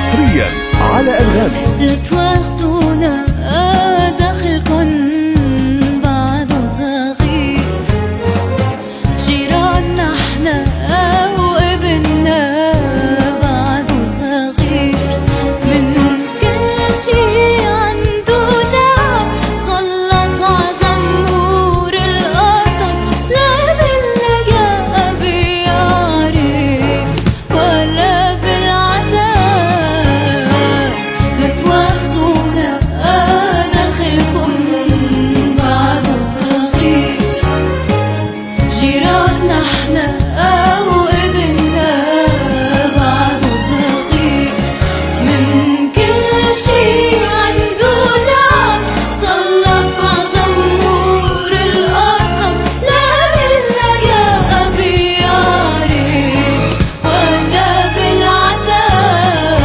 حصريا على أنغامي. لا تواخذونا داخلكن بعده صغير، جيراننا احنا وابننا بعده صغير، من كل شي عنده لعب سلط عزمور القصب، لا بالليا بيعرف ولا بالعتاب. لا تواخذونا داخلكم بعده صغير، جيراننا احنا وابننا بعده صغير، من كل شي عنده لعب سلط عزمور القصب، لا بالليا بيعرف ولا بالعتاب.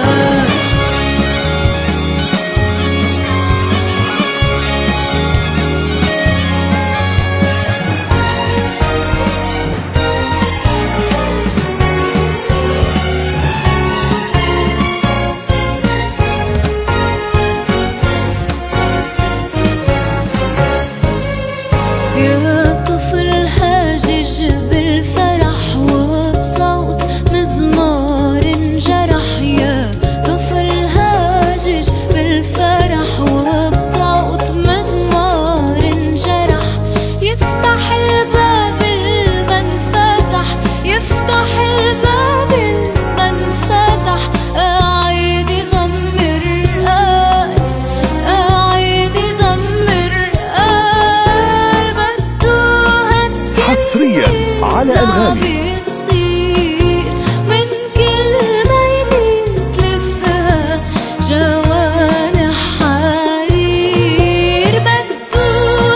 يا طفل هاجج بالفرح وبصوت مزمار انجرح، يا طفل هاجج بالفرح وبصوت مزمار انجرح، يفتح الباب المنفتح، يفتح الباب المنفتح، قاعد يزمر قال، قاعد يزمر قال، بده هالدنيا حصريا على أنغامي. بتصير من كل ميلة تلفها جوانح حرير، بده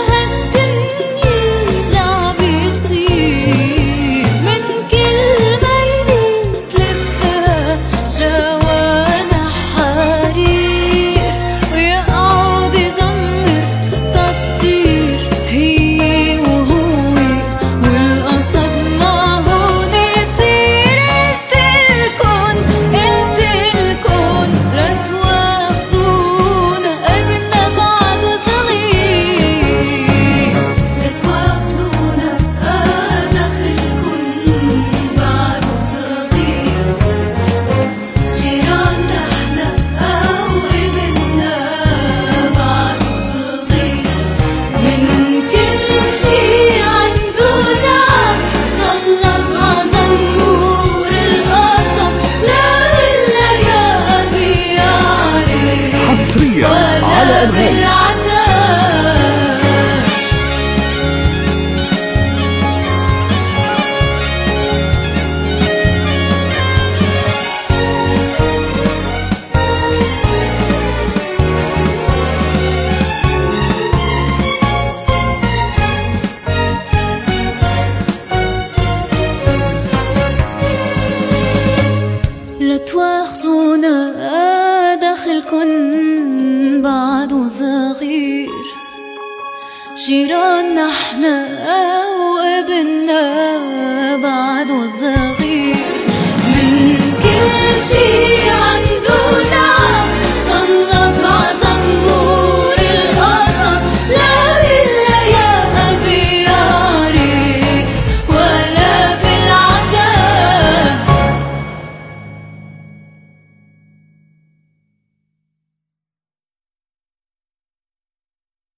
هالدنيا بتصير من كل ميلة تلفها جوانح حرير، ويقعد يزمر تطير هي وهو والقصب معهون يطير. قلتلكن لا تواخذونا ابننا بعده صغير، لا تواخذونا داخلكن بعده صغير، جيراننا احنا وابننا بعده صغير، من كل شي عنده لعب سلط عزمور القصب، لا بالليا بيعرف حصريا على ولا أنغامي. بالعتاب. لا تواخذونا داخلكن بعده صغير، جيراننا احنا